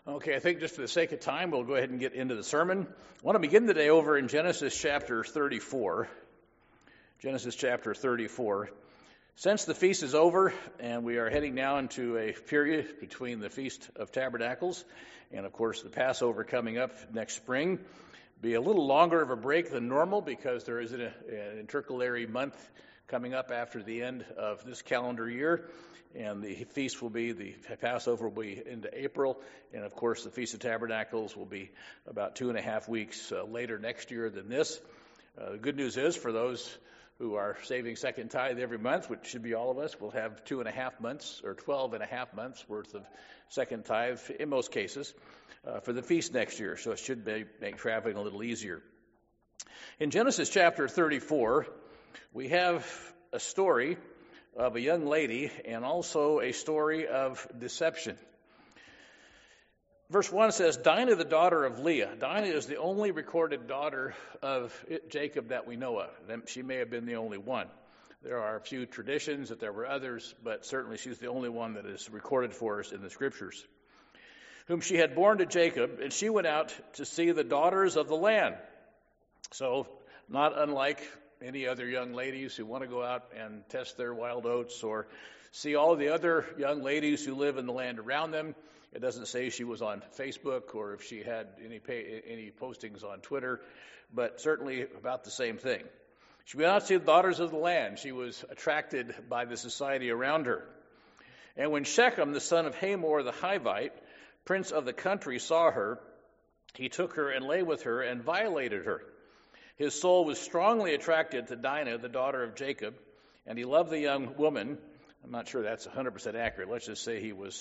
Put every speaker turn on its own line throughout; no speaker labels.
Okay, I think just for the sake of time, we'll go ahead and get into the sermon. I want to begin today over in Genesis chapter 34. Genesis chapter 34. Since the feast is over, and we are heading now into a period between the Feast of Tabernacles and, of course, the Passover coming up next spring, be a little longer of a break than normal because there is an intercalary month coming up after the end of this calendar year. And the feast will be, the Passover will be into April. And, of course, the Feast of Tabernacles will be about 2.5 weeks later next year than this. The good news is for those who are saving second tithe every month, which should be all of us, we'll have 2.5 months or 12.5 months worth of second tithe in most cases for the feast next year. So it should make traveling a little easier. In Genesis chapter 34, we have a story of a young lady and also a story of deception. Verse 1 says, Dinah, the daughter of Leah. Dinah is the only recorded daughter of Jacob that we know of. She may have been the only one. There are a few traditions that there were others, but certainly she's the only one that is recorded for us in the scriptures. Whom she had borne to Jacob, and she went out to see the daughters of the land. So, not unlike any other young ladies who want to go out and test their wild oats or see all the other young ladies who live in the land around them. It doesn't say she was on Facebook or if she had any postings on Twitter, but certainly about the same thing. She went out to see the daughters of the land. She was attracted by the society around her. And when Shechem, the son of Hamor the Hivite, prince of the country, saw her, he took her and lay with her and violated her. His soul was strongly attracted to Dinah, the daughter of Jacob, and he loved the young woman. I'm not sure that's 100% accurate. Let's just say he was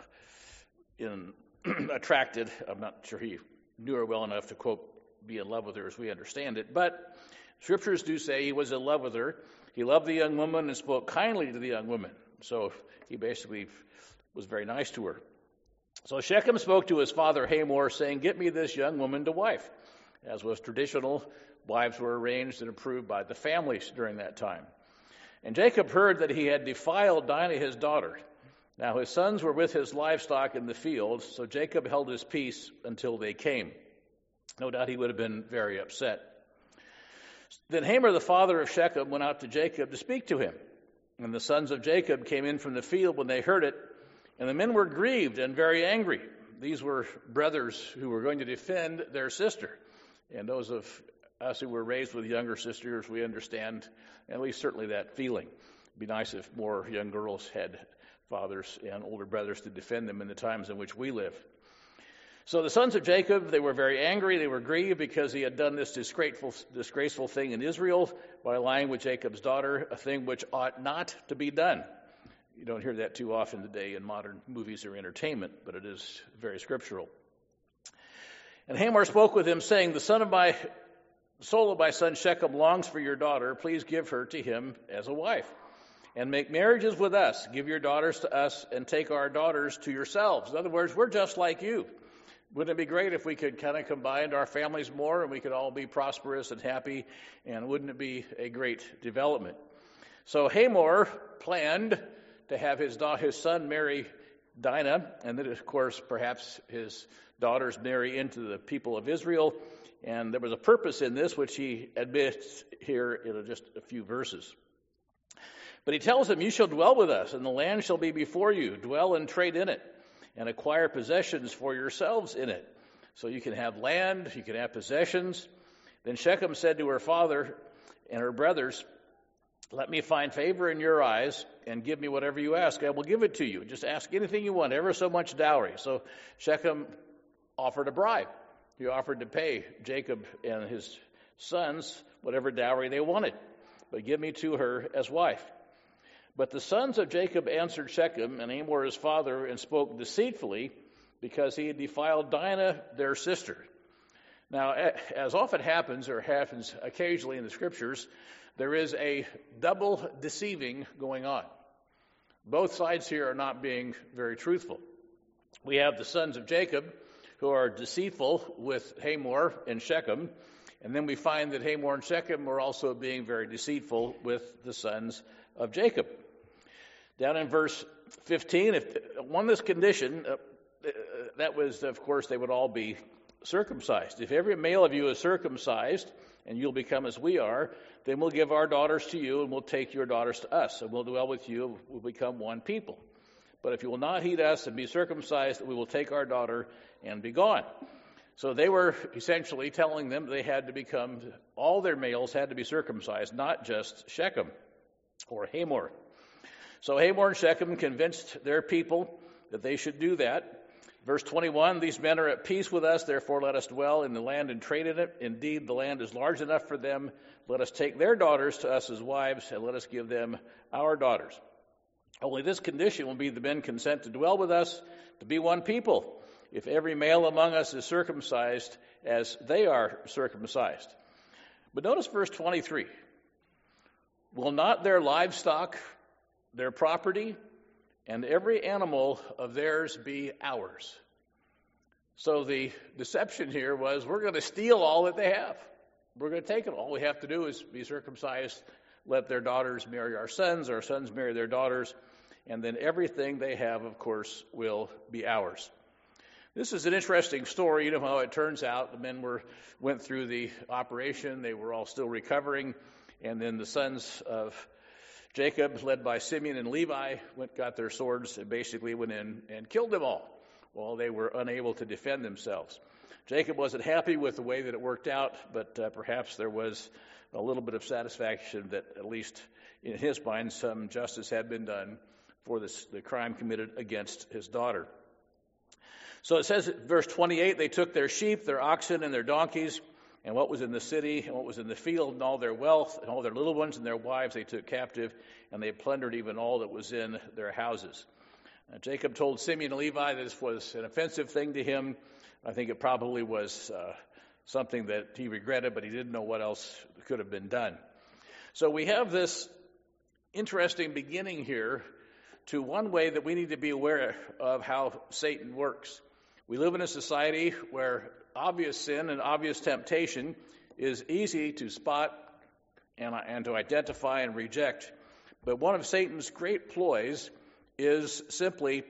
attracted. I'm not sure he knew her well enough to, quote, be in love with her as we understand it. But scriptures do say he was in love with her. He loved the young woman and spoke kindly to the young woman. So he basically was very nice to her. So Shechem spoke to his father Hamor, saying, Get me this young woman to wife. As was traditional, wives were arranged and approved by the families during that time. And Jacob heard that he had defiled Dinah his daughter. Now his sons were with his livestock in the field, so Jacob held his peace until they came. No doubt he would have been very upset. Then Hamor, the father of Shechem, went out to Jacob to speak to him. And the sons of Jacob came in from the field when they heard it, and the men were grieved and very angry. These were brothers who were going to defend their sister. And those of us who were raised with younger sisters, we understand at least certainly that feeling. It'd be nice if more young girls had fathers and older brothers to defend them in the times in which we live. So the sons of Jacob, they were very angry. They were grieved because he had done this disgraceful thing in Israel by lying with Jacob's daughter, a thing which ought not to be done. You don't hear that too often today in modern movies or entertainment, but it is very scriptural. And Hamor spoke with him, saying, The soul of my son Shechem longs for your daughter. Please give her to him as a wife. And make marriages with us. Give your daughters to us and take our daughters to yourselves. In other words, we're just like you. Wouldn't it be great if we could kind of combine our families more and we could all be prosperous and happy? And wouldn't it be a great development? So Hamor planned to have his son marry Dinah, and then, of course, perhaps his daughters marry into the people of Israel. And there was a purpose in this, which he admits here in just a few verses. But he tells them, You shall dwell with us, and the land shall be before you. Dwell and trade in it, and acquire possessions for yourselves in it. So you can have land, you can have possessions. Then Shechem said to her father and her brothers, Let me find favor in your eyes, and give me whatever you ask. I will give it to you. Just ask anything you want, ever so much dowry. So Shechem offered a bribe. He offered to pay Jacob and his sons whatever dowry they wanted, but give me to her as wife. But the sons of Jacob answered Shechem and Hamor his father and spoke deceitfully because he had defiled Dinah their sister. Now, as often happens or happens occasionally in the scriptures, there is a double deceiving going on. Both sides here are not being very truthful. We have the sons of Jacob who are deceitful with Hamor and Shechem, and then we find that Hamor and Shechem are also being very deceitful with the sons of Jacob. Down in verse 15, if on this condition, that was, of course, they would all be circumcised. If every male of you is circumcised, and you'll become as we are, then we'll give our daughters to you, and we'll take your daughters to us, and we'll dwell with you, and we'll become one people. But if you will not heed us and be circumcised, we will take our daughter and be gone. So they were essentially telling them they had to become, all their males had to be circumcised, not just Shechem or Hamor. So Hamor and Shechem convinced their people that they should do that. Verse 21, these men are at peace with us, therefore let us dwell in the land and trade in it. Indeed, the land is large enough for them. Let us take their daughters to us as wives, and let us give them our daughters. Only this condition will be the men consent to dwell with us, to be one people, if every male among us is circumcised as they are circumcised. But notice verse 23. Will not their livestock, their property, and every animal of theirs be ours? So the deception here was, we're going to steal all that they have. We're going to take it. All we have to do is be circumcised, let their daughters marry our sons marry their daughters, and then everything they have, of course, will be ours. This is an interesting story. You know how it turns out. The men went through the operation. They were all still recovering. And then the sons of Jacob, led by Simeon and Levi, got their swords and basically went in and killed them all while they were unable to defend themselves. Jacob wasn't happy with the way that it worked out, but perhaps there was a little bit of satisfaction that at least in his mind some justice had been done for the crime committed against his daughter. So it says in verse 28, they took their sheep, their oxen, and their donkeys, and what was in the city, and what was in the field, and all their wealth, and all their little ones and their wives they took captive, and they plundered even all that was in their houses. Jacob told Simeon and Levi that this was an offensive thing to him. I think it probably was something that he regretted, but he didn't know what else could have been done. So we have this interesting beginning here to one way that we need to be aware of how Satan works. We live in a society where obvious sin and obvious temptation is easy to spot and to identify and reject. But one of Satan's great ploys is simply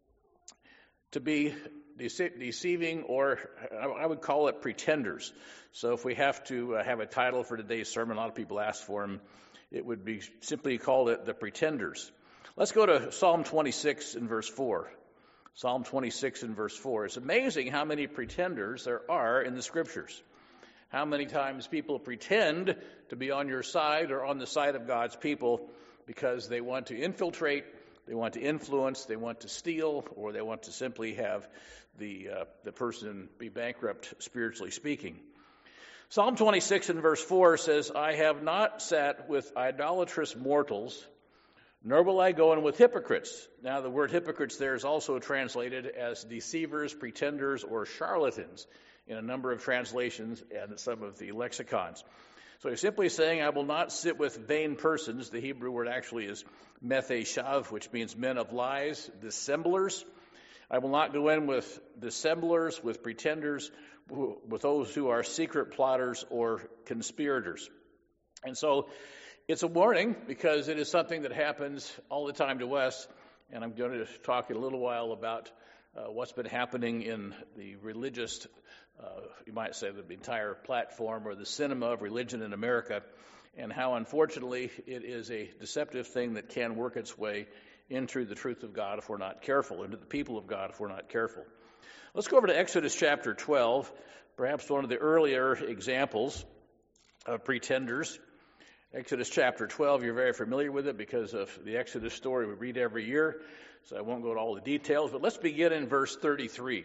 to be deceiving, or I would call it pretenders. So if we have to have a title for today's sermon, a lot of people ask for them, it would be simply called it the pretenders. Let's go to Psalm 26 and verse 4. Psalm 26 and verse 4. It's amazing how many pretenders there are in the Scriptures. How many times people pretend to be on your side or on the side of God's people because they want to infiltrate, they want to influence, they want to steal, or they want to simply have the person be bankrupt, spiritually speaking. Psalm 26 and verse 4 says, I have not sat with idolatrous mortals, nor will I go in with hypocrites. Now, the word hypocrites there is also translated as deceivers, pretenders, or charlatans in a number of translations and some of the lexicons. So he's simply saying, I will not sit with vain persons. The Hebrew word actually is metheshav, which means men of lies, dissemblers. I will not go in with dissemblers, with pretenders, with those who are secret plotters or conspirators. And so it's a warning because it is something that happens all the time to us, and I'm going to talk in a little while about what's been happening in the religious, you might say the entire platform or the cinema of religion in America, and how unfortunately it is a deceptive thing that can work its way into the truth of God if we're not careful, into the people of God if we're not careful. Let's go over to Exodus chapter 12, perhaps one of the earlier examples of pretenders. Exodus chapter 12, you're very familiar with it because of the Exodus story we read every year, so I won't go to all the details, but let's begin in verse 33.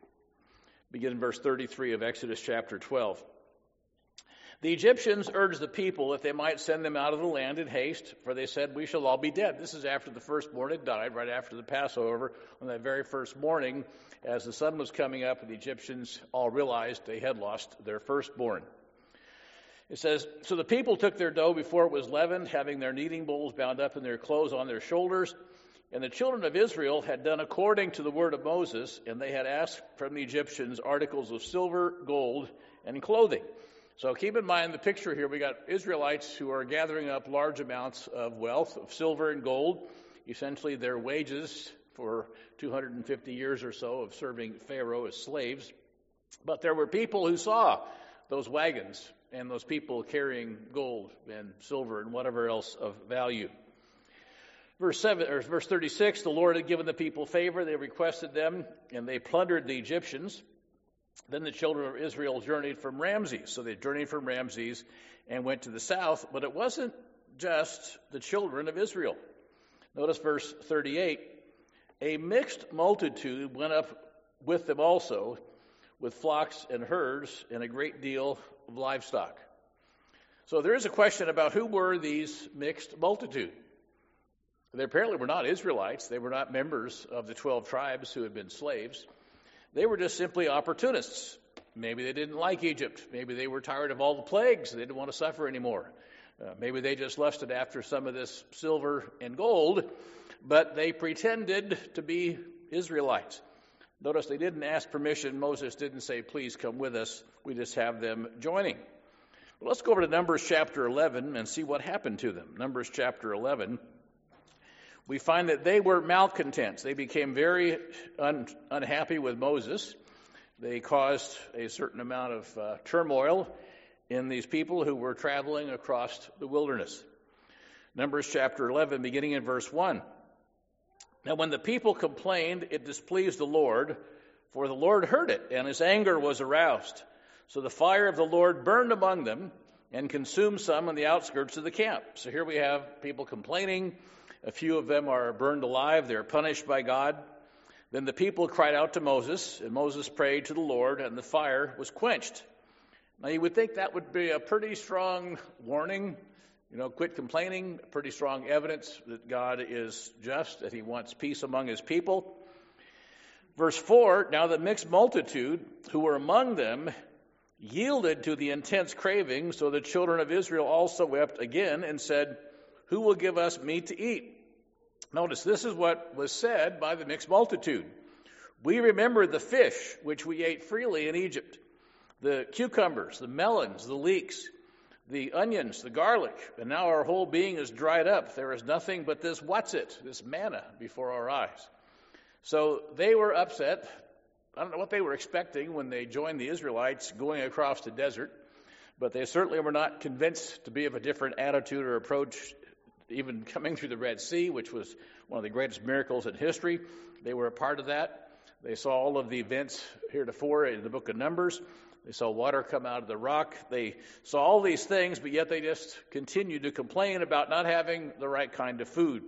Begin in verse 33 of Exodus chapter 12. The Egyptians urged the people that they might send them out of the land in haste, for they said, we shall all be dead. This is after the firstborn had died, right after the Passover, on that very first morning, as the sun was coming up, and the Egyptians all realized they had lost their firstborn. It says, so the people took their dough before it was leavened, having their kneading bowls bound up in their clothes on their shoulders. And the children of Israel had done according to the word of Moses, and they had asked from the Egyptians articles of silver, gold, and clothing. So keep in mind the picture here. We got Israelites who are gathering up large amounts of wealth, of silver and gold, essentially their wages for 250 years or so of serving Pharaoh as slaves. But there were people who saw those wagons and those people carrying gold and silver and whatever else of value. Verse 36, the Lord had given the people favor. They requested them, and they plundered the Egyptians. Then the children of Israel journeyed from Ramses. So they journeyed from Ramses and went to the south. But it wasn't just the children of Israel. Notice verse 38. A mixed multitude went up with them also, with flocks and herds and a great deal of livestock. So there is a question about who were these mixed multitude. They apparently were not Israelites. They were not members of the 12 tribes who had been slaves. They were just simply opportunists. Maybe they didn't like Egypt. Maybe they were tired of all the plagues. They didn't want to suffer anymore. Maybe they just lusted after some of this silver and gold, but they pretended to be Israelites. Notice they didn't ask permission. Moses didn't say, please come with us. We just have them joining. Well, let's go over to Numbers chapter 11 and see what happened to them. Numbers chapter 11. We find that they were malcontents. They became very unhappy with Moses. They caused a certain amount of turmoil in these people who were traveling across the wilderness. Numbers chapter 11, beginning in verse 1. Now when the people complained, it displeased the Lord, for the Lord heard it, and his anger was aroused. So the fire of the Lord burned among them and consumed some on the outskirts of the camp. So here we have people complaining. A few of them are burned alive. They're punished by God. Then the people cried out to Moses, and Moses prayed to the Lord, and the fire was quenched. Now you would think that would be a pretty strong warning. Quit complaining. Pretty strong evidence that God is just, that he wants peace among his people. Verse 4, now the mixed multitude who were among them yielded to the intense craving, so the children of Israel also wept again and said, who will give us meat to eat? Notice, this is what was said by the mixed multitude. We remember the fish which we ate freely in Egypt, the cucumbers, the melons, the leeks, the onions, the garlic, and now our whole being is dried up. There is nothing but this this manna before our eyes. So they were upset. I don't know what they were expecting when they joined the Israelites going across the desert, but they certainly were not convinced to be of a different attitude or approach, even coming through the Red Sea, which was one of the greatest miracles in history. They were a part of that. They saw all of the events heretofore in the book of Numbers. They saw water come out of the rock. They saw all these things, but yet they just continued to complain about not having the right kind of food.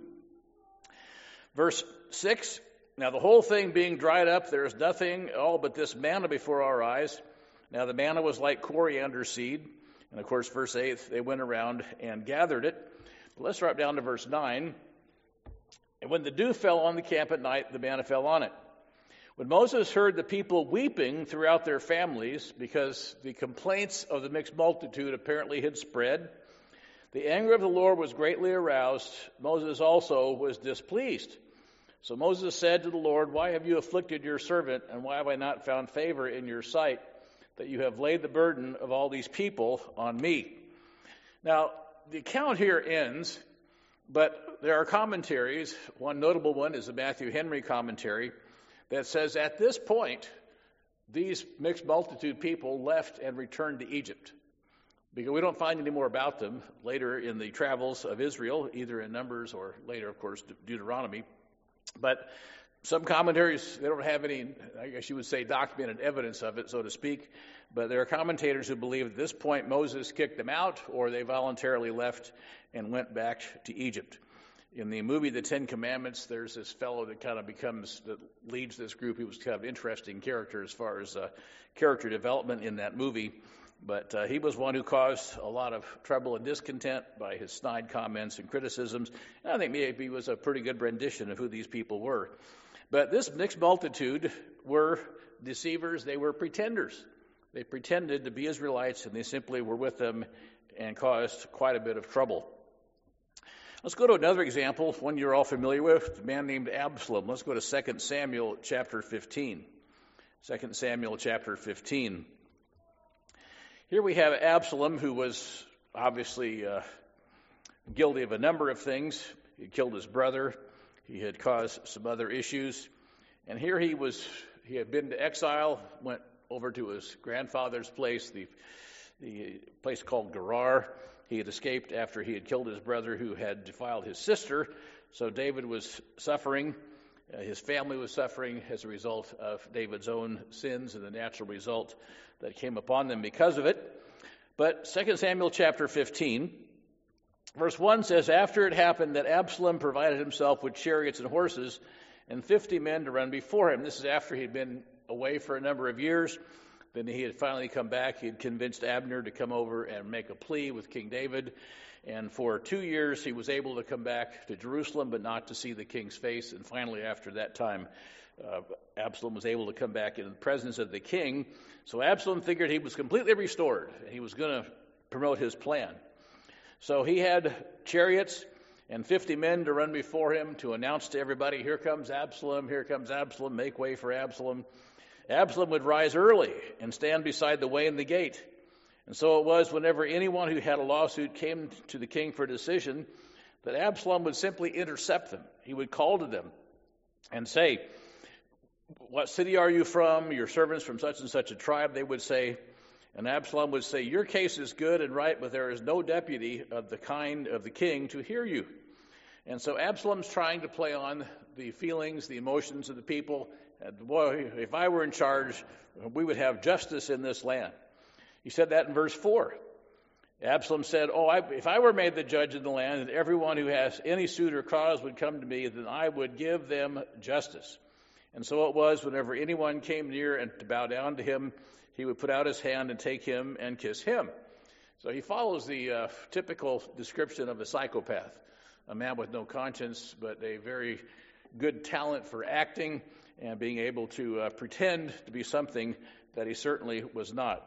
Verse 6, now the whole thing being dried up, there is nothing all but this manna before our eyes. Now the manna was like coriander seed. And of course, verse 8, they went around and gathered it. Let's drop down to verse 9. And when the dew fell on the camp at night, the manna fell on it. When Moses heard the people weeping throughout their families because the complaints of the mixed multitude apparently had spread, the anger of the Lord was greatly aroused. Moses also was displeased. So Moses said to the Lord, why have you afflicted your servant, and why have I not found favor in your sight, that you have laid the burden of all these people on me? Now, the account here ends, but there are commentaries. One notable one is the Matthew Henry commentary that says at this point, these mixed multitude people left and returned to Egypt, because we don't find any more about them later in the travels of Israel, either in Numbers or later, of course, Deuteronomy. But some commentaries, they don't have any, I guess you would say, documented evidence of it, so to speak. But there are commentators who believe at this point Moses kicked them out, or they voluntarily left and went back to Egypt. In the movie The Ten Commandments, there's this fellow that leads this group. He was kind of interesting character as far as character development in that movie. But he was one who caused a lot of trouble and discontent by his snide comments and criticisms. And I think maybe he was a pretty good rendition of who these people were. But this mixed multitude were deceivers. They were pretenders. They pretended to be Israelites, and they simply were with them and caused quite a bit of trouble. Let's go to another example, one you're all familiar with, a man named Absalom. Let's go to 2 Samuel chapter 15. 2 Samuel chapter 15. Here we have Absalom, who was obviously guilty of a number of things. He killed his brother. He had caused some other issues. And here he had been to exile, went over to his grandfather's place, the place called Gerar. He had escaped after he had killed his brother who had defiled his sister. So David was suffering. His family was suffering as a result of David's own sins and the natural result that came upon them because of it. But 2 Samuel chapter 15, verse 1 says, "After it happened that Absalom provided himself with chariots and horses and 50 men to run before him." This is after he'd been away for a number of years. Then he had finally come back. He had convinced Abner to come over and make a plea with King David. And for 2 years, he was able to come back to Jerusalem, but not to see the king's face. And finally, after that time, Absalom was able to come back in the presence of the king. So Absalom figured he was completely restored, and he was going to promote his plan. So he had chariots and 50 men to run before him to announce to everybody, "Here comes Absalom, make way for Absalom." Absalom would rise early and stand beside the way in the gate. And so it was whenever anyone who had a lawsuit came to the king for a decision, that Absalom would simply intercept them. He would call to them and say, "What city are you from? Your servants from such and such a tribe," they would say. And Absalom would say, "Your case is good and right, but there is no deputy of the kind of the king to hear you." And so Absalom's trying to play on the feelings, the emotions of the people. And boy, if I were in charge, we would have justice in this land. He said that in verse 4. Absalom said, if I were made the judge in the land, and everyone who has any suit or cause would come to me, then I would give them justice. And so it was, whenever anyone came near and to bow down to him, he would put out his hand and take him and kiss him. So he follows the typical description of a psychopath, a man with no conscience, but a very good talent for acting and being able to pretend to be something that he certainly was not.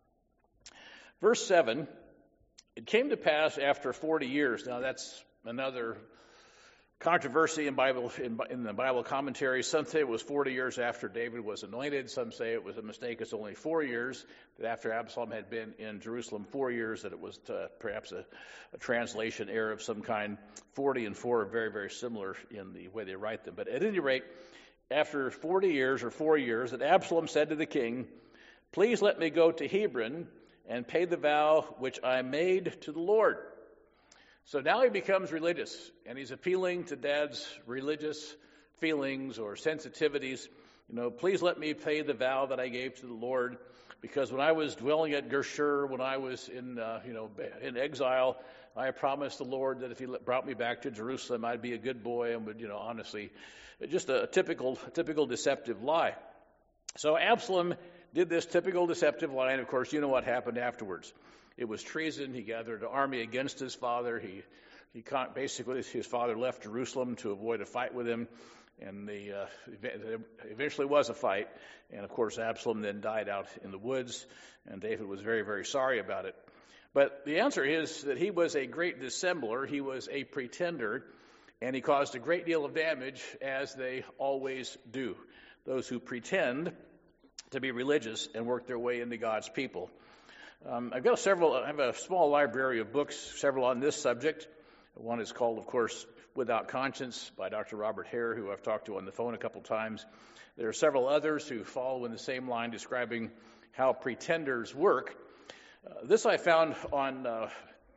Verse 7, "It came to pass after 40 years." Now that's another controversy in the Bible commentary. Some say it was 40 years after David was anointed. Some say it was a mistake. It's only 4 years, that after Absalom had been in Jerusalem 4 years, that it was perhaps a translation error of some kind. 40 and 4 are very, very similar in the way they write them. But at any rate, after 40 years or 4 years, that Absalom said to the king, "Please let me go to Hebron and pay the vow which I made to the Lord." So now he becomes religious, and he's appealing to Dad's religious feelings or sensitivities. Please let me pay the vow that I gave to the Lord, because when I was dwelling at Geshur, when I was in exile, I promised the Lord that if He brought me back to Jerusalem, I'd be a good boy and would, honestly, just a typical deceptive lie. So Absalom did this typical deceptive lie, and of course, you know what happened afterwards. It was treason. He gathered an army against his father. Basically, his father left Jerusalem to avoid a fight with him, and there eventually was a fight. And of course, Absalom then died out in the woods, and David was very, very sorry about it. But the answer is that he was a great dissembler. He was a pretender, and he caused a great deal of damage, as they always do. Those who pretend to be religious and work their way into God's people. I have a small library of books, several on this subject. One is called, of course, Without Conscience by Dr. Robert Hare, who I've talked to on the phone a couple times. There are several others who follow in the same line, describing how pretenders work. This I found on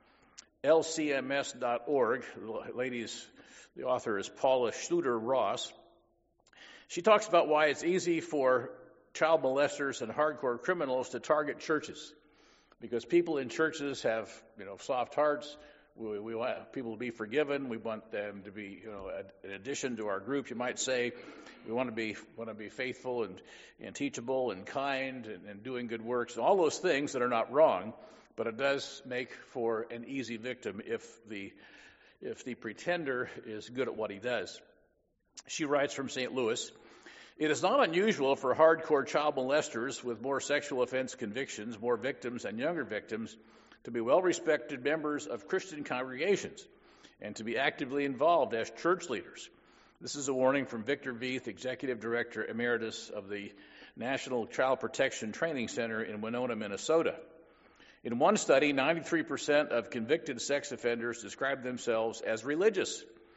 lcms.org. The author is Paula Schluter-Ross. She talks about why it's easy for child molesters and hardcore criminals to target churches, because people in churches have, soft hearts. We want people to be forgiven. We want them to be, in addition to our group, you might say, we want to be faithful and teachable and kind and doing good works, and all those things that are not wrong. But it does make for an easy victim if the pretender is good at what he does. She writes from St. Louis, "It is not unusual for hardcore child molesters with more sexual offense convictions, more victims and younger victims, to be well-respected members of Christian congregations and to be actively involved as church leaders." This is a warning from Victor Veith, Executive Director Emeritus of the National Child Protection Training Center in Winona, Minnesota. In one study, 93% of convicted sex offenders described themselves as religious.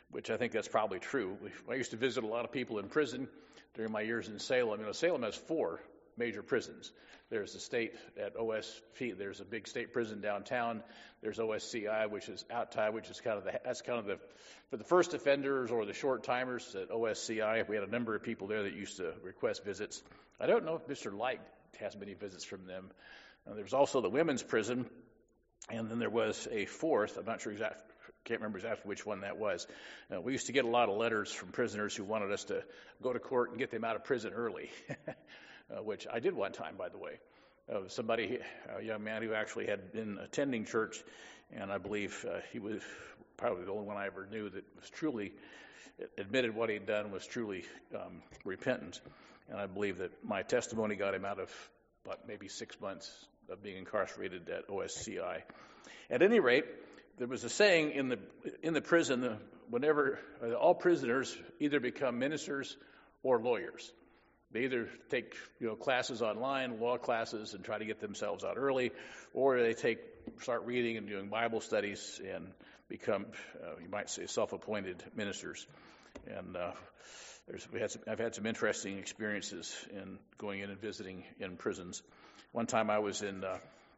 which I think that's probably true. I used to visit a lot of people in prison during my years in Salem. Salem has 4 major prisons. There's the state at OSP. There's a big state prison downtown. There's OSCI, which is outside, which is for the first offenders or the short timers at OSCI. We had a number of people there that used to request visits. I don't know if Mr. Light has many visits from them. There was also the women's prison, and then there was a 4th. I'm not sure exactly. Can't remember exactly which one that was. We used to get a lot of letters from prisoners who wanted us to go to court and get them out of prison early, which I did one time, by the way. A young man who actually had been attending church, and I believe he was probably the only one I ever knew that was truly admitted what he'd done, was truly repentant. And I believe that my testimony got him out of maybe 6 months of being incarcerated at OSCI. At any rate, there was a saying in the prison, whenever all prisoners either become ministers or lawyers. They either take classes online, law classes, and try to get themselves out early, or they start reading and doing Bible studies and become, you might say, self-appointed ministers. And I've had some interesting experiences in going in and visiting in prisons. One time I was in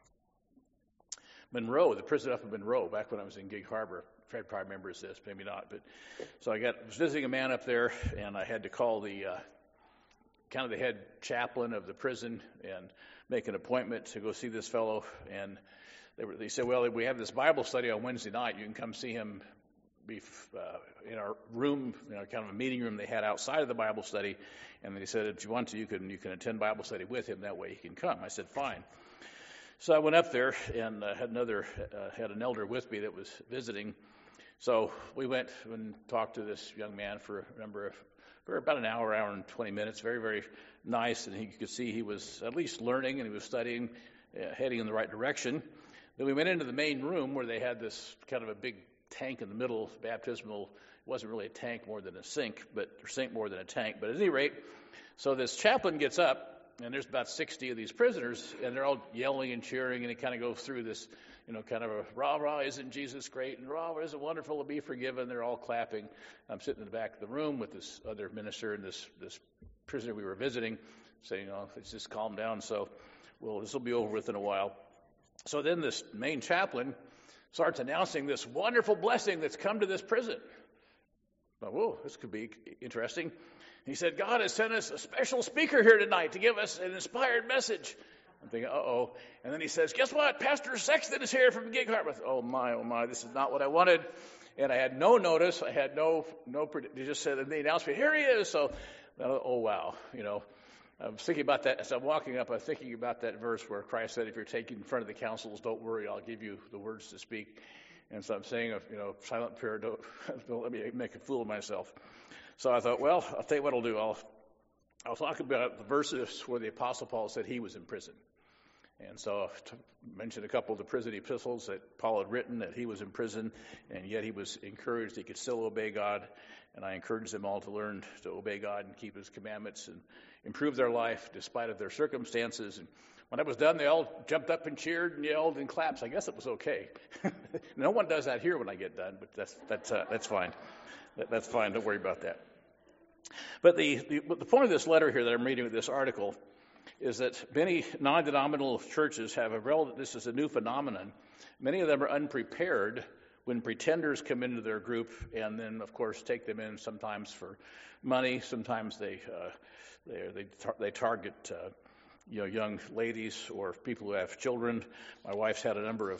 Monroe, the prison up in Monroe, back when I was in Gig Harbor. Fred probably remembers this, maybe not. But so I was visiting a man up there, and I had to call the head chaplain of the prison and make an appointment to go see this fellow. And they said, well, we have this Bible study on Wednesday night. You can come see him in our room, kind of a meeting room they had outside of the Bible study. And they said, if you want to, you can attend Bible study with him. That way he can come. I said, fine. So I went up there and had an elder with me that was visiting. So we went and talked to this young man for about an hour and 20 minutes. Very, very nice, and you could see he was at least learning and he was studying, heading in the right direction. Then we went into the main room where they had this kind of a big tank in the middle, baptismal. It wasn't really a tank more than a sink, or sink more than a tank. But at any rate, so this chaplain gets up, and there's about 60 of these prisoners, and they're all yelling and cheering, and he kind of goes through this, kind of a rah, rah, isn't Jesus great? And rah, isn't it wonderful to be forgiven? They're all clapping. I'm sitting in the back of the room with this other minister and this prisoner we were visiting, saying, let's just calm down. So, this will be over with in a while. So then this main chaplain starts announcing this wonderful blessing that's come to this prison. Whoa, this could be interesting. He said, God has sent us a special speaker here tonight to give us an inspired message. I'm thinking, uh-oh. And then he says, guess what? Pastor Sexton is here from Gig Harbor. Oh my, this is not what I wanted. And I had no notice. I had no, they just said in the announcement, here he is. So, oh wow, I was thinking about that as I'm walking up. I was thinking about that verse where Christ said, if you're taken in front of the councils, don't worry, I'll give you the words to speak. And so I'm saying, silent prayer, don't let me make a fool of myself. So I thought, well, I'll tell you what I'll do. I'll talk about the verses where the Apostle Paul said he was in prison. And so I mentioned a couple of the prison epistles that Paul had written, that he was in prison, and yet he was encouraged he could still obey God. And I encouraged them all to learn to obey God and keep his commandments and improve their life despite of their circumstances. And when I was done, they all jumped up and cheered and yelled and clapped. So I guess it was okay. No one does that here when I get done, but that's fine. That's fine. Don't worry about that. But the point of this letter here that I'm reading with this article is that many non-denominational churches have this is a new phenomenon. Many of them are unprepared when pretenders come into their group and then, of course, take them in sometimes for money. Sometimes they target young ladies or people who have children. My wife's had a number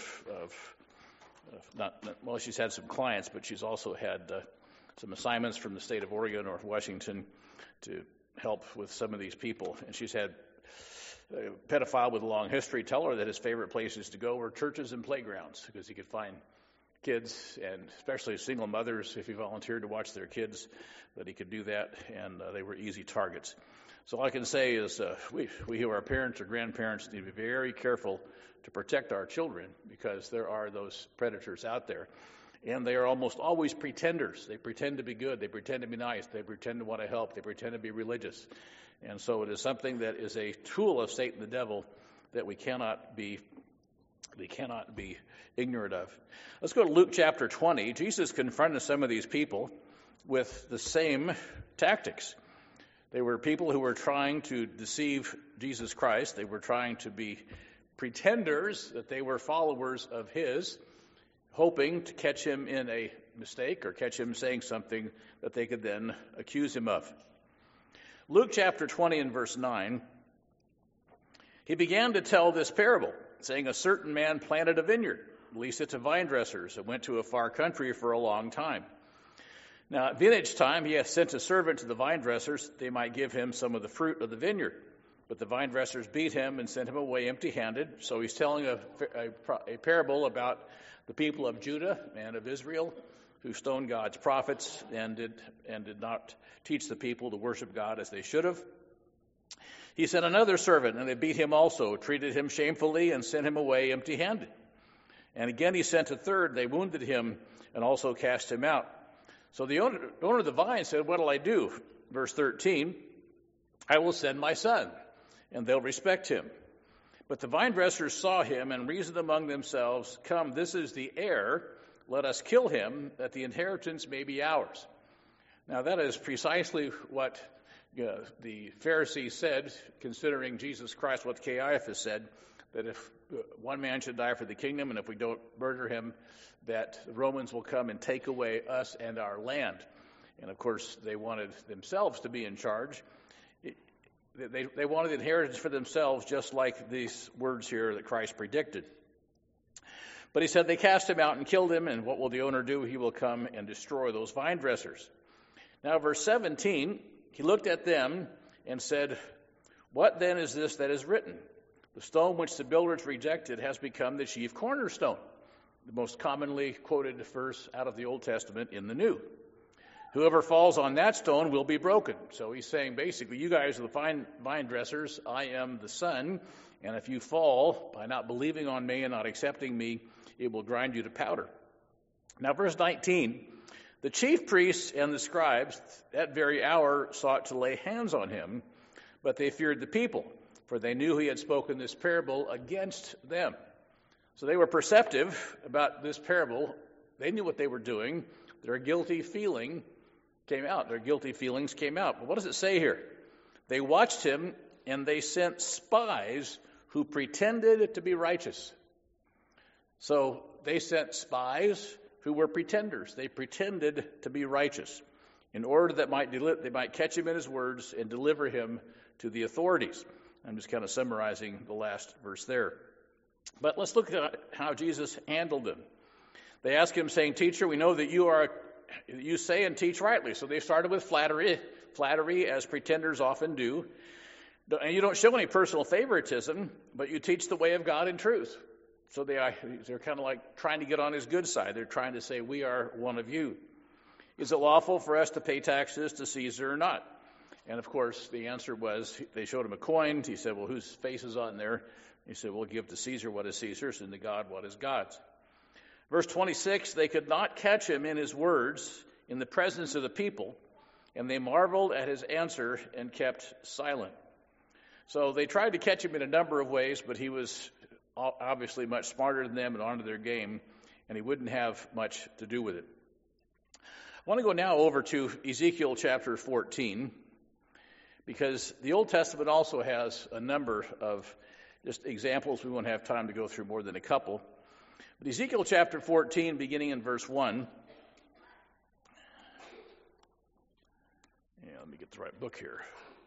she's had some clients, but she's also had some assignments from the state of Oregon or Washington to help with some of these people. And she's had a pedophile with a long history tell her that his favorite places to go were churches and playgrounds because he could find kids, and especially single mothers, if he volunteered to watch their kids, that he could do that, and they were easy targets. So all I can say is we who are parents or grandparents need to be very careful to protect our children because there are those predators out there. And they are almost always pretenders. They pretend to be good. They pretend to be nice. They pretend to want to help. They pretend to be religious. And so it is something that is a tool of Satan the devil that we cannot be they cannot be ignorant of. Let's go to Luke chapter 20. Jesus confronted some of these people with the same tactics. They were people who were trying to deceive Jesus Christ. They were trying to be pretenders that they were followers of his, hoping to catch him in a mistake or catch him saying something that they could then accuse him of. Luke chapter 20 and verse 9, he began to tell this parable, saying, a certain man planted a vineyard, leased it to vine dressers, and went to a far country for a long time. Now, at vintage time, he hath sent a servant to the vine dressers, that they might give him some of the fruit of the vineyard. But the vine dressers beat him and sent him away empty-handed. So he's telling a parable about the people of Judah and of Israel who stoned God's prophets and did not teach the people to worship God as they should have. He sent another servant, and they beat him also, treated him shamefully, and sent him away empty-handed. And again he sent a third. They wounded him and also cast him out. So the owner of the vine said, what'll I do? Verse 13, I will send my son, and they'll respect him. But the vine dressers saw him and reasoned among themselves, come, this is the heir, let us kill him, that the inheritance may be ours. Now that is precisely what the Pharisees said, considering Jesus Christ, what Caiaphas said, that if one man should die for the kingdom, and if we don't murder him, that the Romans will come and take away us and our land. And of course, they wanted themselves to be in charge. They wanted inheritance for themselves, just like these words here that Christ predicted. But he said they cast him out and killed him, and what will the owner do? He will come and destroy those vine dressers. Now, verse 17, he looked at them and said, what then is this that is written? The stone which the builders rejected has become the chief cornerstone, the most commonly quoted verse out of the Old Testament in the New. Whoever falls on that stone will be broken. So he's saying basically, you guys are the vine dressers, I am the Son, and if you fall by not believing on me and not accepting me, it will grind you to powder. Now verse 19, the chief priests and the scribes that very hour sought to lay hands on him, but they feared the people, for they knew he had spoken this parable against them. So they were perceptive about this parable. They knew what they were doing. Their guilty feeling came out. Their guilty feelings came out. But what does it say here? They watched him, and they sent spies who pretended to be righteous. So they sent spies who were pretenders. They pretended to be righteous in order that they might catch him in his words and deliver him to the authorities. I'm just kind of summarizing the last verse there. But let's look at how Jesus handled them. They asked him, saying, Teacher, we know that you say and teach rightly. So they started with flattery, as pretenders often do. And you don't show any personal favoritism, but you teach the way of God in truth. So they're kind of like trying to get on his good side. They're trying to say, we are one of you. Is it lawful for us to pay taxes to Caesar or not? And of course, the answer was, they showed him a coin. He said, well, whose face is on there? He said, we'll give to Caesar what is Caesar's and to God what is God's. Verse 26, they could not catch him in his words in the presence of the people, and they marveled at his answer and kept silent. So they tried to catch him in a number of ways, but he was obviously much smarter than them and onto their game, and he wouldn't have much to do with it. I want to go now over to Ezekiel chapter 14, because the Old Testament also has a number of just examples. We won't have time to go through more than a couple. But Ezekiel chapter 14, beginning in verse 1. Let me get the right book here.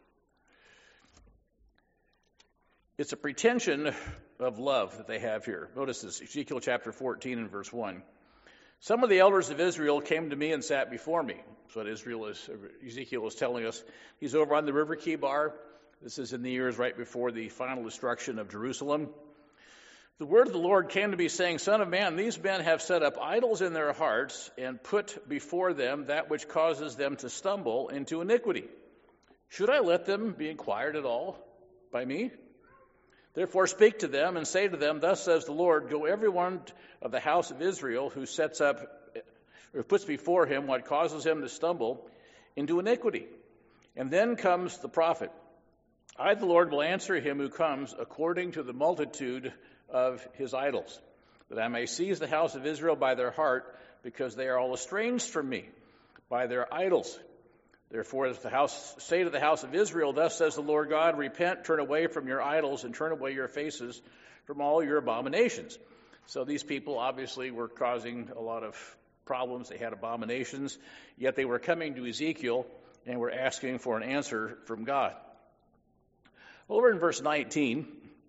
It's a pretension of love that they have here. Notice this, Ezekiel chapter 14 and verse 1. Some of the elders of Israel came to me and sat before me. That's what Ezekiel is telling us. He's over on the river Kibar. This is in the years right before the final destruction of Jerusalem. The word of the Lord came to me, saying, Son of man, these men have set up idols in their hearts and put before them that which causes them to stumble into iniquity. Should I let them be inquired at all by me? Therefore speak to them and say to them, Thus says the Lord, Go every one of the house of Israel who sets up or puts before him what causes him to stumble into iniquity. And then comes the prophet. I, the Lord, will answer him who comes according to the multitude of his idols, that I may seize the house of Israel by their heart, because they are all estranged from me by their idols. Therefore, say to the house of Israel, thus says the Lord God, repent, turn away from your idols, and turn away your faces from all your abominations. So these people obviously were causing a lot of problems. They had abominations, yet they were coming to Ezekiel and were asking for an answer from God. Over in verse 19,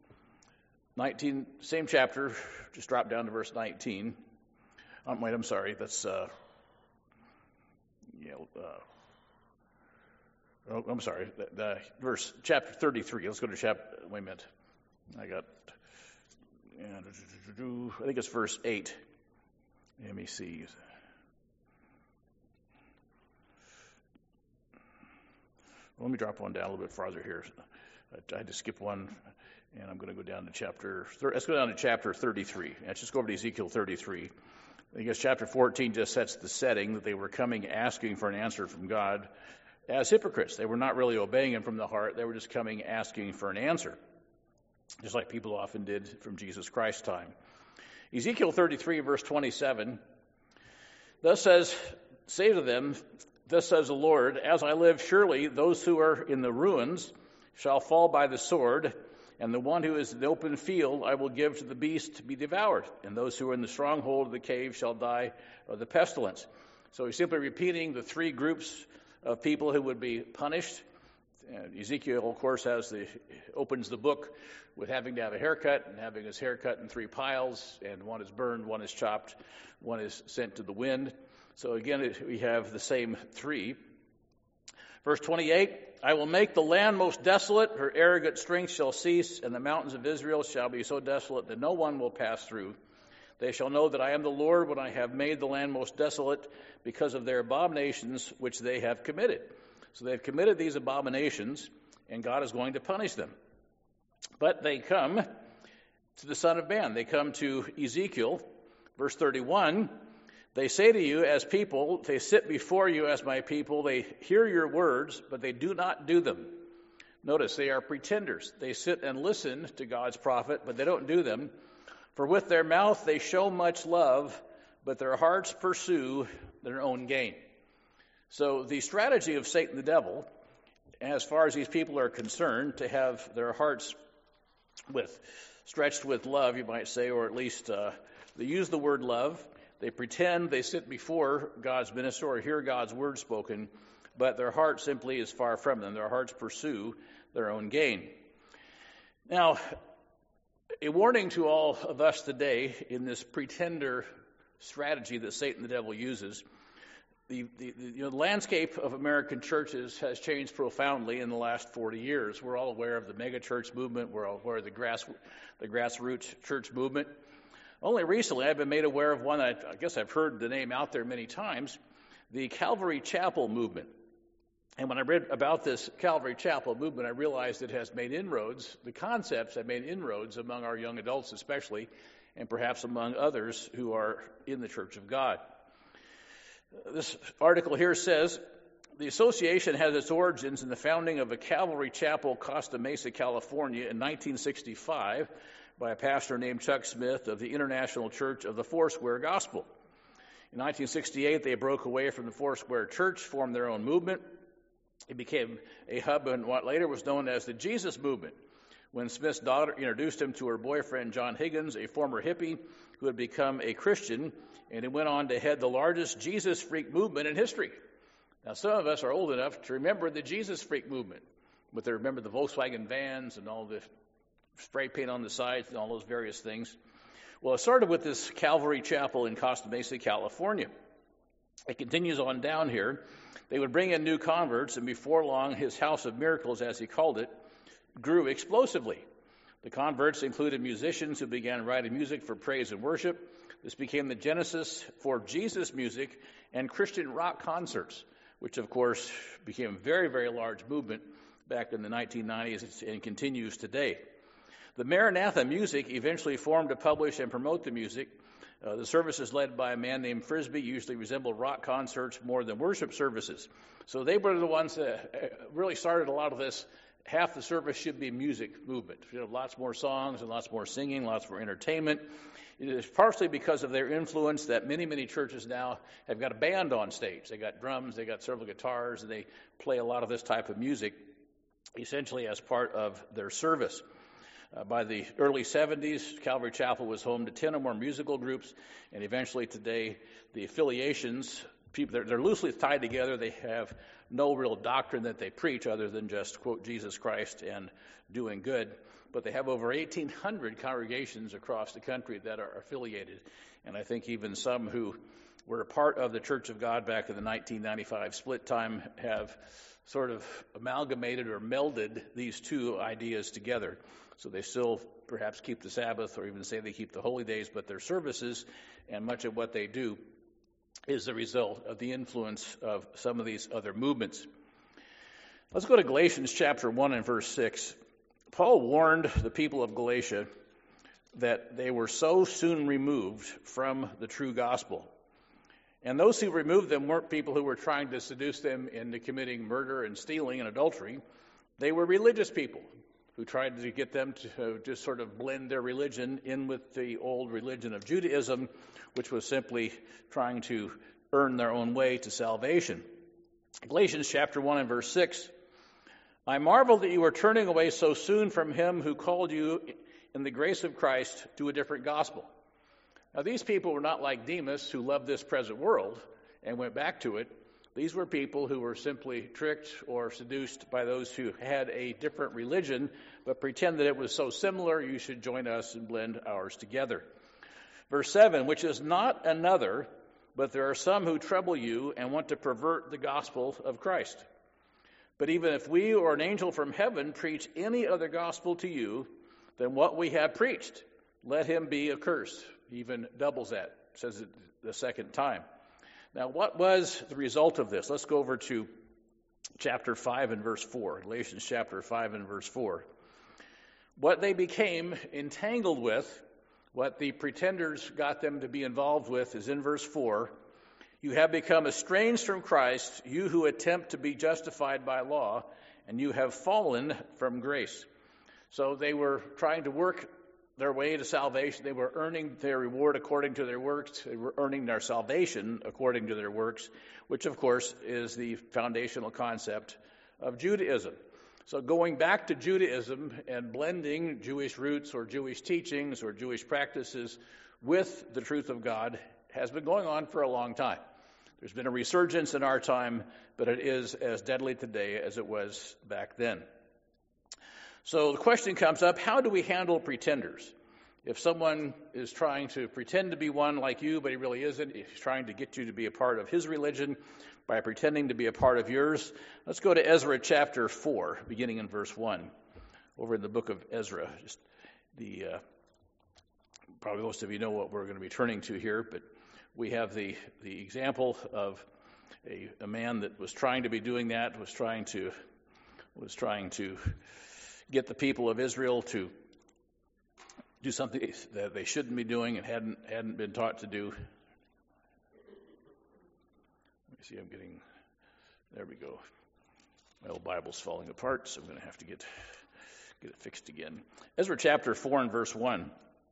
same chapter, just drop down to verse 19. I'm sorry, that's, I'm sorry, verse chapter 33. Let's go to wait a minute. I think it's verse 8. Let me see. Let me drop one down a little bit farther here. I had to skip one, and I'm going to go down to let's go down to chapter 33. Let's just go over to Ezekiel 33. I guess chapter 14 just sets the setting that they were coming asking for an answer from God as hypocrites. They were not really obeying him from the heart. They were just coming asking for an answer, just like people often did from Jesus Christ's time. Ezekiel 33, verse 27, say to them, thus says the Lord, as I live, surely those who are in the ruins shall fall by the sword, and the one who is in the open field I will give to the beast to be devoured, and those who are in the stronghold of the cave shall die of the pestilence. So he's simply repeating the three groups of people who would be punished. Ezekiel, of course, opens the book with having to have a haircut, and having his hair cut in three piles, and one is burned, one is chopped, one is sent to the wind. So again, we have the same three. Verse 28, I will make the land most desolate, her arrogant strength shall cease, and the mountains of Israel shall be so desolate that no one will pass through. They shall know that I am the Lord when I have made the land most desolate because of their abominations which they have committed. So they've committed these abominations, and God is going to punish them. But they come to the Son of Man. They come to Ezekiel, verse 31. They say to you as people, they sit before you as my people, they hear your words, but they do not do them. Notice, they are pretenders. They sit and listen to God's prophet, but they don't do them. For with their mouth they show much love, but their hearts pursue their own gain. So the strategy of Satan the devil, as far as these people are concerned, to have their hearts stretched with love, you might say, or at least they use the word love. They pretend they sit before God's minister or hear God's word spoken, but their heart simply is far from them. Their hearts pursue their own gain. Now, a warning to all of us today in this pretender strategy that Satan the devil uses. The landscape of American churches has changed profoundly in the last 40 years. We're all aware of the megachurch movement. We're all aware of the grassroots church movement. Only recently I've been made aware of one that I guess I've heard the name out there many times, the Calvary Chapel movement. And when I read about this Calvary Chapel movement, I realized it has made inroads, the concepts have made inroads among our young adults especially, and perhaps among others who are in the Church of God. This article here says, the association has its origins in the founding of a Calvary Chapel, Costa Mesa, California in 1965 by a pastor named Chuck Smith of the International Church of the Foursquare Gospel. In 1968, they broke away from the Foursquare Church, formed their own movement. It became a hub in what later was known as the Jesus Movement, when Smith's daughter introduced him to her boyfriend, John Higgins, a former hippie who had become a Christian, and he went on to head the largest Jesus freak movement in history. Now, some of us are old enough to remember the Jesus freak movement, but they remember the Volkswagen vans and all the spray paint on the sides and all those various things. Well, it started with this Calvary Chapel in Costa Mesa, California. It continues on down here. They would bring in new converts, and before long, his house of miracles, as he called it, grew explosively. The converts included musicians who began writing music for praise and worship. This became the genesis for Jesus music and Christian rock concerts, which, of course, became a very, very large movement back in the 1990s and continues today. The Maranatha Music eventually formed to publish and promote the music. The services led by a man named Frisbee usually resemble rock concerts more than worship services. So they were the ones that really started a lot of this half the service should be music movement. Lots more songs and lots more singing, lots more entertainment. It is partially because of their influence that many, many churches now have got a band on stage. They got drums, they got several guitars, and they play a lot of this type of music essentially as part of their service. By the early 70s, Calvary Chapel was home to 10 or more musical groups, and eventually today the affiliations, they're loosely tied together. They have no real doctrine that they preach other than just quote Jesus Christ and doing good. But they have over 1,800 congregations across the country that are affiliated. And I think even some who were a part of the Church of God back in the 1995 split time have sort of amalgamated or melded these two ideas together. So they still perhaps keep the Sabbath or even say they keep the holy days, but their services and much of what they do is the result of the influence of some of these other movements. Let's go to Galatians chapter 1 and verse 6. Paul warned the people of Galatia that they were so soon removed from the true gospel. And those who removed them weren't people who were trying to seduce them into committing murder and stealing and adultery. They were religious people who tried to get them to just sort of blend their religion in with the old religion of Judaism, which was simply trying to earn their own way to salvation. Galatians chapter 1 and verse 6, I marvel that you are turning away so soon from him who called you in the grace of Christ to a different gospel. Now, these people were not like Demas, who loved this present world and went back to it. These were people who were simply tricked or seduced by those who had a different religion, but pretend that it was so similar, you should join us and blend ours together. Verse 7, which is not another, but there are some who trouble you and want to pervert the gospel of Christ. But even if we or an angel from heaven preach any other gospel to you than what we have preached, let him be accursed. He even doubles that, says it the second time. Now, what was the result of this? Let's go over to chapter 5 and verse 4, Galatians chapter 5 and verse 4. What they became entangled with, what the pretenders got them to be involved with, is in verse 4. You have become estranged from Christ, you who attempt to be justified by law, and you have fallen from grace. So they were trying to work their way to salvation. They were earning their reward according to their works. They were earning their salvation according to their works, which, of course, is the foundational concept of Judaism. So going back to Judaism and blending Jewish roots or Jewish teachings or Jewish practices with the truth of God has been going on for a long time. There's been a resurgence in our time, but it is as deadly today as it was back then. So the question comes up, how do we handle pretenders? If someone is trying to pretend to be one like you, but he really isn't, if he's trying to get you to be a part of his religion by pretending to be a part of yours, let's go to Ezra chapter 4, beginning in verse 1, over in the book of Ezra. Probably most of you know what we're going to be turning to here, but we have the example of a man that was trying to be doing that, was trying to get the people of Israel to do something that they shouldn't be doing and hadn't been taught to do. Let me see, there we go. My old Bible's falling apart, so I'm going to have to get it fixed again. Ezra chapter 4 and verse 1.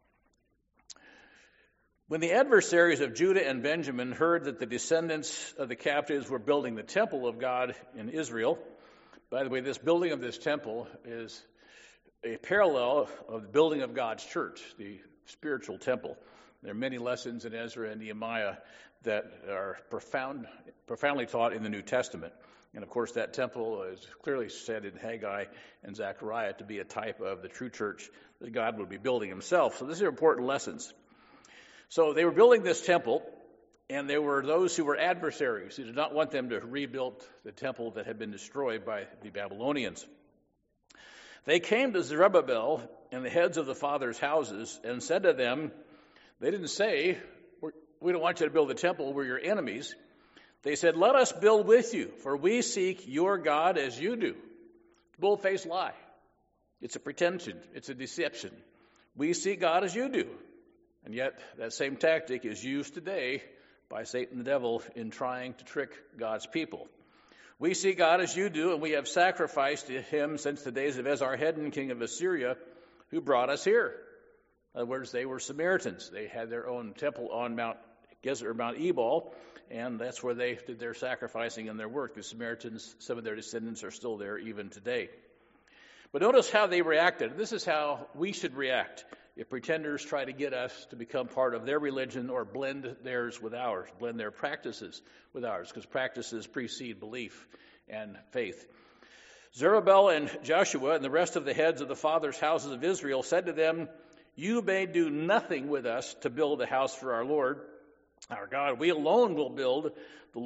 When the adversaries of Judah and Benjamin heard that the descendants of the captives were building the temple of God in Israel, by the way, this building of this temple is a parallel of the building of God's church, the spiritual temple. There are many lessons in Ezra and Nehemiah that are profoundly taught in the New Testament. And of course, that temple is clearly said in Haggai and Zechariah to be a type of the true church that God would be building himself. So these are important lessons. So they were building this temple, and there were those who were adversaries who did not want them to rebuild the temple that had been destroyed by the Babylonians. They came to Zerubbabel and the heads of the fathers' houses and said to them, they didn't say, we don't want you to build the temple, we're your enemies. They said, let us build with you, for we seek your God as you do. Bull-faced lie. It's a pretension. It's a deception. We seek God as you do. And yet that same tactic is used today by Satan the devil in trying to trick God's people. We see God as you do, and we have sacrificed to him since the days of Esarhaddon, king of Assyria, who brought us here. In other words, they were Samaritans. They had their own temple on Mount Gezer, Mount Ebal, and that's where they did their sacrificing and their work. The Samaritans, some of their descendants are still there even today. But notice how they reacted. This is how we should react if pretenders try to get us to become part of their religion or blend theirs with ours, blend their practices with ours, because practices precede belief and faith. Zerubbabel and Joshua and the rest of the heads of the fathers' houses of Israel said to them, "You may do nothing with us to build a house for our Lord, our God. We alone will build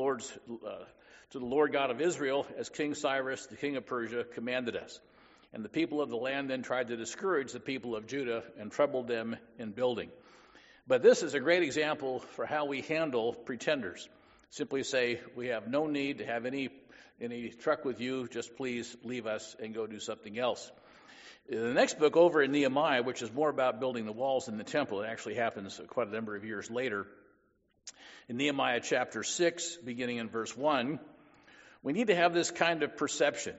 to the Lord God of Israel, as King Cyrus, the king of Persia, commanded us." And the people of the land then tried to discourage the people of Judah and troubled them in building. But this is a great example for how we handle pretenders. Simply say, we have no need to have any truck with you, just please leave us and go do something else. The next book over in Nehemiah, which is more about building the walls in the temple, it actually happens quite a number of years later. In Nehemiah chapter 6, beginning in verse 1, we need to have this kind of perception.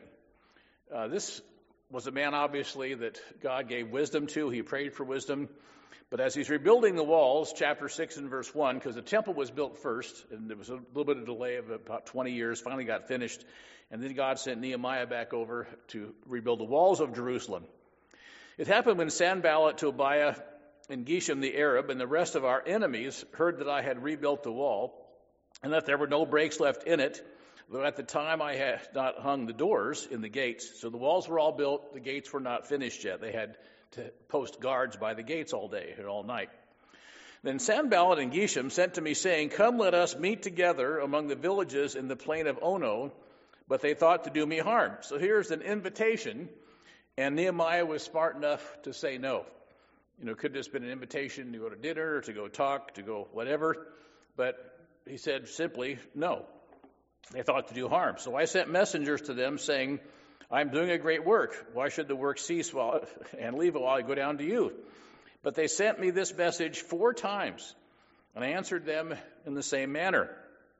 This was a man, obviously, that God gave wisdom to. He prayed for wisdom. But as he's rebuilding the walls, chapter 6 and verse 1, because the temple was built first, and there was a little bit of delay of about 20 years, finally got finished, and then God sent Nehemiah back over to rebuild the walls of Jerusalem. It happened when Sanballat, Tobiah, and Geshem the Arab, and the rest of our enemies heard that I had rebuilt the wall, and that there were no breaks left in it, though at the time I had not hung the doors in the gates. So the walls were all built, the gates were not finished yet. They had to post guards by the gates all day and all night. Then Sanballat and Geshem sent to me, saying, "Come, let us meet together among the villages in the plain of Ono." But they thought to do me harm. So here's an invitation, and Nehemiah was smart enough to say no. It could have just been an invitation to go to dinner, to go talk, to go whatever. But he said simply no. They thought to do harm. So I sent messengers to them saying, "I'm doing a great work. Why should the work cease and leave it while I go down to you?" But they sent me this message 4 times, and I answered them in the same manner.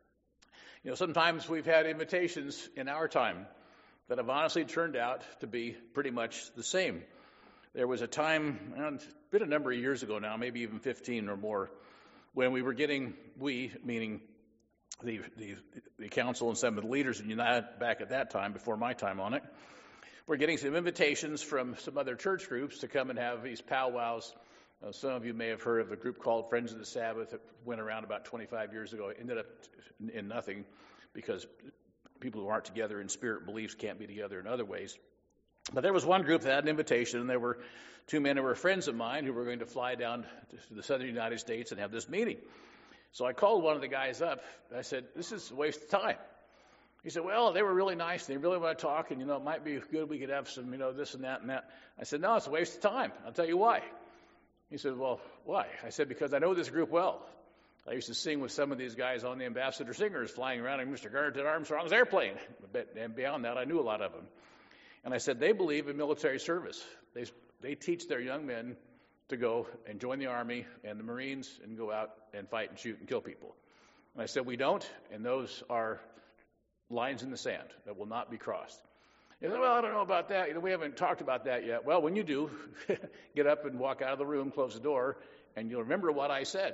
Sometimes we've had invitations in our time that have honestly turned out to be pretty much the same. There was a time, it's been a number of years ago now, maybe even 15 or more, when we were getting, meaning the council and some of the leaders in United back at that time, before my time on it, we're getting some invitations from some other church groups to come and have these powwows. Some of you may have heard of a group called Friends of the Sabbath that went around about 25 years ago. It ended up in nothing because people who aren't together in spirit beliefs can't be together in other ways. But there was one group that had an invitation, and there were 2 men who were friends of mine who were going to fly down to the southern United States and have this meeting. So I called one of the guys up. I said, "This is a waste of time." He said, "Well, they were really nice. They really want to talk, and, it might be good. We could have some, this and that and that." I said, "No, it's a waste of time. I'll tell you why." He said, "Well, why?" I said, "Because I know this group well. I used to sing with some of these guys on the Ambassador Singers flying around in Mr. Garrett Armstrong's airplane. And beyond that, I knew a lot of them." And I said, "They believe in military service. They teach their young men to go and join the Army and the Marines and go out and fight and shoot and kill people." And I said, "We don't, and those are lines in the sand that will not be crossed." He said, "Well, I don't know about that. We haven't talked about that yet." Well, when you do, get up and walk out of the room, close the door, and you'll remember what I said.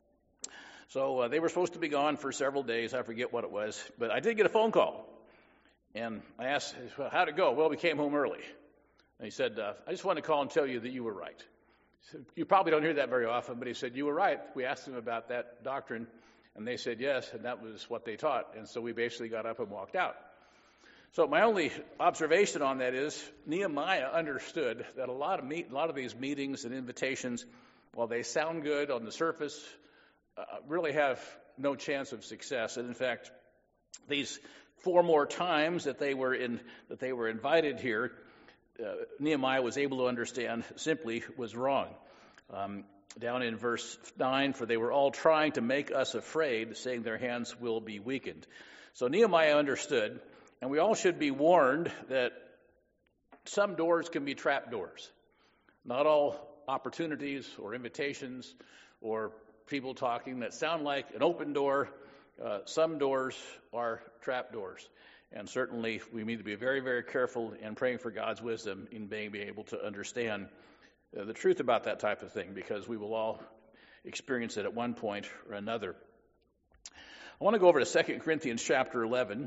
So they were supposed to be gone for several days. I forget what it was. But I did get a phone call. And I asked, "Well, how'd it go?" "Well, we came home early." And he said, "I just wanted to call and tell you that you were right." Said, "You probably don't hear that very often," but he said, "You were right. We asked them about that doctrine, and they said yes, and that was what they taught." And so we basically got up and walked out. So my only observation on that is Nehemiah understood that a lot of these meetings and invitations, while they sound good on the surface, really have no chance of success. And in fact, these 4 more times that they were invited here, Nehemiah was able to understand simply was wrong. Down in verse 9, "For they were all trying to make us afraid, saying their hands will be weakened." So Nehemiah understood, and we all should be warned that some doors can be trap doors. Not all opportunities or invitations or people talking that sound like an open door, some doors are trap doors. And certainly we need to be very, very careful in praying for God's wisdom in being able to understand the truth about that type of thing, because we will all experience it at one point or another. I want to go over to 2 Corinthians chapter 11.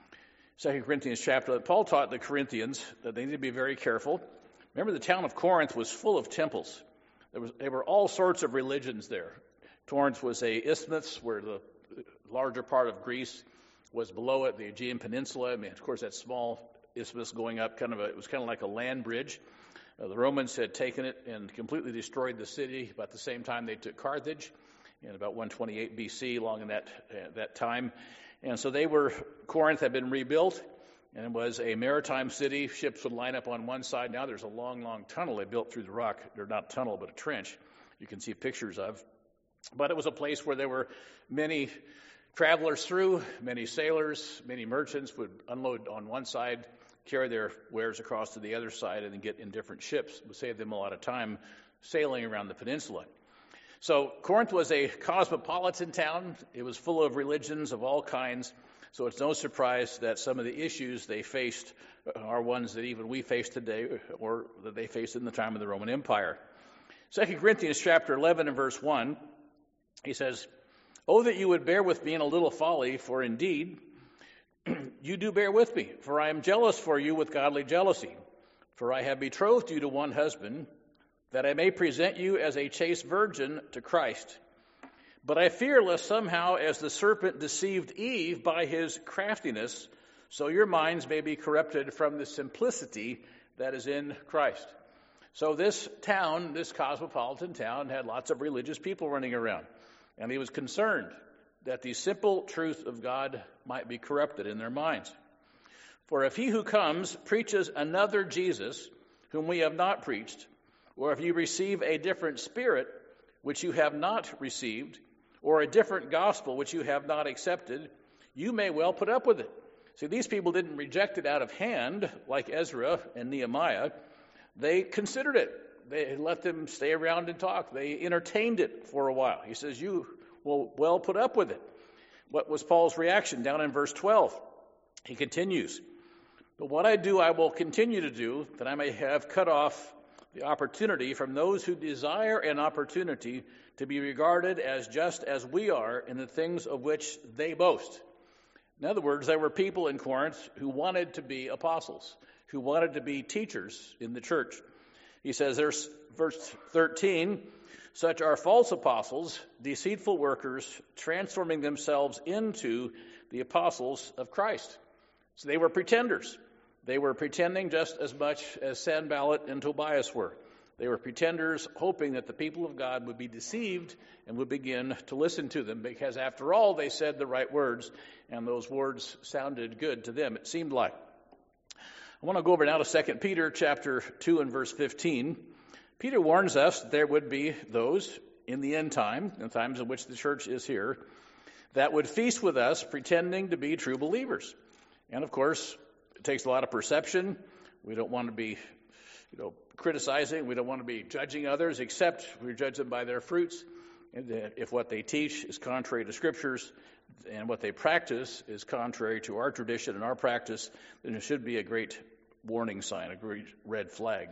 2 Corinthians chapter 11. Paul taught the Corinthians that they need to be very careful. Remember, the town of Corinth was full of temples. There were all sorts of religions there. Corinth was a isthmus where the larger part of Greece was below it, the Aegean Peninsula. I mean, of course, that small isthmus going up, it was kind of like a land bridge. The Romans had taken it and completely destroyed the city about the same time they took Carthage in about 128 BC, along in that time. And so Corinth had been rebuilt, and it was a maritime city. Ships would line up on one side. Now there's a long, long tunnel they built through the rock. They're not a tunnel, but a trench you can see pictures of. But it was a place where there were many travelers through, many sailors, many merchants would unload on one side, carry their wares across to the other side, and then get in different ships. It would save them a lot of time sailing around the peninsula. So Corinth was a cosmopolitan town. It was full of religions of all kinds. So it's no surprise that some of the issues they faced are ones that even we face today, or that they faced in the time of the Roman Empire. 2 Corinthians chapter 11 and verse 1, he says, "Oh, that you would bear with me in a little folly, for indeed you do bear with me. For I am jealous for you with godly jealousy. For I have betrothed you to one husband, that I may present you as a chaste virgin to Christ. But I fear lest somehow, as the serpent deceived Eve by his craftiness, so your minds may be corrupted from the simplicity that is in Christ." So this town, this cosmopolitan town, had lots of religious people running around. And he was concerned that the simple truth of God might be corrupted in their minds. "For if he who comes preaches another Jesus, whom we have not preached, or if you receive a different spirit, which you have not received, or a different gospel, which you have not accepted, you may well put up with it." See, these people didn't reject it out of hand, like Ezra and Nehemiah. They considered it. They let them stay around and talk. They entertained it for a while. He says, you will well put up with it. What was Paul's reaction? Down in verse 12, he continues, "But what I do, I will continue to do, that I may have cut off the opportunity from those who desire an opportunity to be regarded as just as we are in the things of which they boast." In other words, there were people in Corinth who wanted to be apostles, who wanted to be teachers in the church. He says, there's verse 13, "Such are false apostles, deceitful workers, transforming themselves into the apostles of Christ." So they were pretenders. They were pretending just as much as Sanballat and Tobias were. They were pretenders, hoping that the people of God would be deceived and would begin to listen to them, because after all, they said the right words, and those words sounded good to them, it seemed like. I want to go over now to 2 Peter chapter 2 and verse 15. Peter warns us that there would be those in the end time, in times in which the church is here, that would feast with us pretending to be true believers. And of course, it takes a lot of perception. We don't want to be, criticizing. We don't want to be judging others, except we judge them by their fruits. And if what they teach is contrary to Scriptures and what they practice is contrary to our tradition and our practice, then it should be a great warning sign, a great red flag.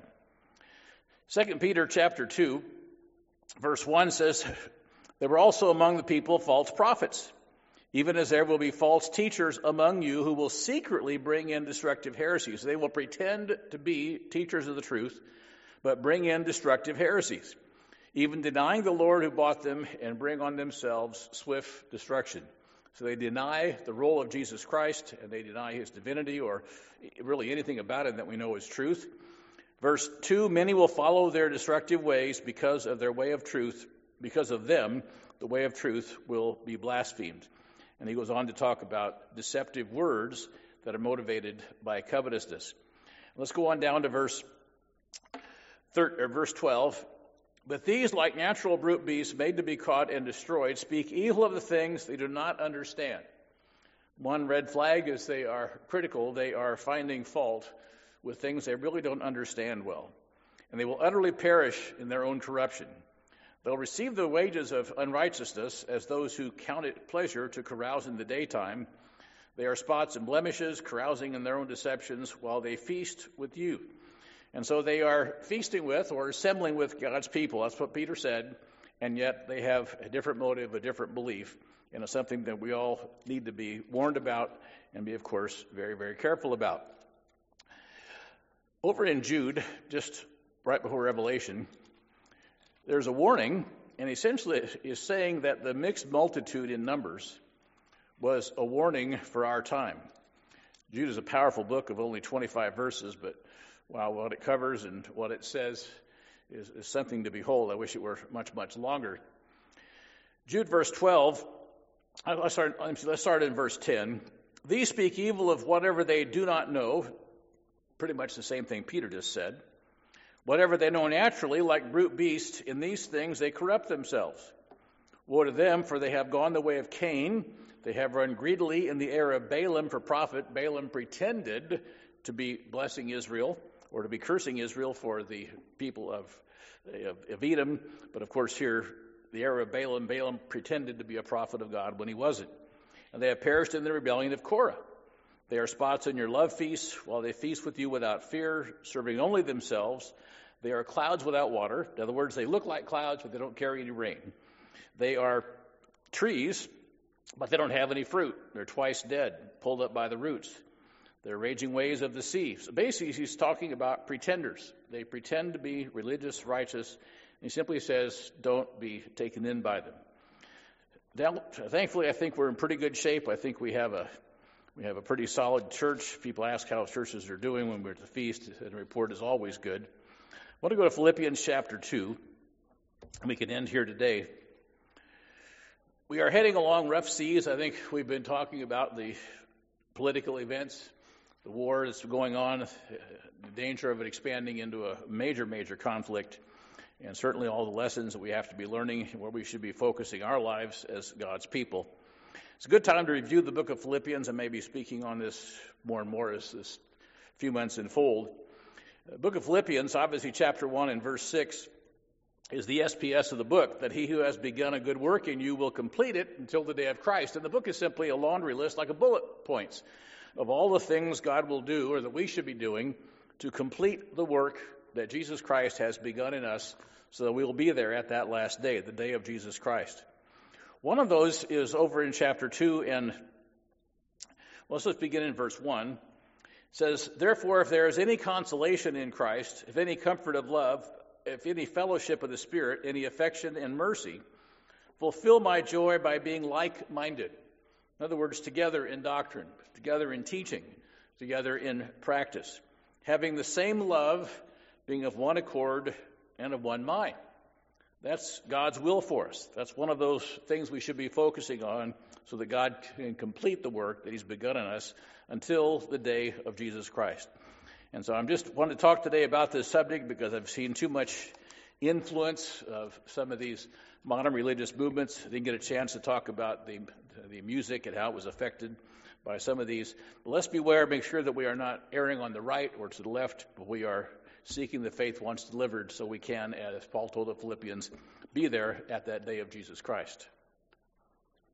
2 Peter chapter 2, verse 1 says, "There were also among the people false prophets, even as there will be false teachers among you who will secretly bring in destructive heresies." They will pretend to be teachers of the truth, but bring in destructive heresies, even denying the Lord who bought them, and bring on themselves swift destruction. So they deny the role of Jesus Christ, and they deny his divinity, or really anything about him that we know is truth. Verse 2, "Many will follow their destructive ways because of their way of truth. Because of them, the way of truth will be blasphemed." And he goes on to talk about deceptive words that are motivated by covetousness. Let's go on down to verse 12. "But these, like natural brute beasts made to be caught and destroyed, speak evil of the things they do not understand." One red flag is they are critical. They are finding fault with things they really don't understand well. And they will utterly perish in their own corruption. They'll receive the wages of unrighteousness as those who count it pleasure to carouse in the daytime. They are spots and blemishes, carousing in their own deceptions while they feast with you. And so they are feasting with or assembling with God's people. That's what Peter said. And yet they have a different motive, a different belief. And it's something that we all need to be warned about and be, of course, very, very careful about. Over in Jude, just right before Revelation, there's a warning, and essentially is saying that the mixed multitude in Numbers was a warning for our time. Jude is a powerful book of only 25 verses, but wow, what it covers and what it says is something to behold. I wish it were much, much longer. Jude verse 12, let's start in verse 10. These speak evil of whatever they do not know. Pretty much the same thing Peter just said. Whatever they know naturally, like brute beasts, in these things they corrupt themselves. Woe to them, for they have gone the way of Cain. They have run greedily in the error of Balaam for profit. Balaam pretended to be blessing Israel, or to be cursing Israel for the people of Edom. But of course here, the error of Balaam, Balaam pretended to be a prophet of God when he wasn't. And they have perished in the rebellion of Korah. They are spots in your love feasts, while they feast with you without fear, serving only themselves. They are clouds without water. In other words, they look like clouds, but they don't carry any rain. They are trees, but they don't have any fruit. They're twice dead, pulled up by the roots. They're raging waves of the sea. So basically, he's talking about pretenders. They pretend to be religious, righteous. And he simply says, don't be taken in by them. Now, thankfully, I think we're in pretty good shape. I think we have a pretty solid church. People ask how churches are doing when we're at the feast, and the report is always good. I want to go to Philippians chapter 2, and we can end here today. We are heading along rough seas. I think we've been talking about the political events, the war that's going on, the danger of it expanding into a major, major conflict, and certainly all the lessons that we have to be learning and where we should be focusing our lives as God's people. It's a good time to review the book of Philippians. I may be speaking on this more and more as this few months unfold. The book of Philippians, obviously chapter 1 and verse 6, is the SPS of the book, that he who has begun a good work in you will complete it until the day of Christ. And the book is simply a laundry list, like a bullet points, of all the things God will do or that we should be doing to complete the work that Jesus Christ has begun in us so that we will be there at that last day, the day of Jesus Christ. One of those is over in chapter 2, and let's just begin in verse 1. It says, therefore, if there is any consolation in Christ, if any comfort of love, if any fellowship of the Spirit, any affection and mercy, fulfill my joy by being like-minded. In other words, together in doctrine, together in teaching, together in practice, having the same love, being of one accord and of one mind. That's God's will for us. That's one of those things we should be focusing on so that God can complete the work that he's begun in us until the day of Jesus Christ. And so I'm just wanting to talk today about this subject because I've seen too much influence of some of these modern religious movements. I didn't get a chance to talk about the music and how it was affected by some of these. But let's beware, make sure that we are not erring on the right or to the left, but we are seeking the faith once delivered so we can, as Paul told the Philippians, be there at that day of Jesus Christ.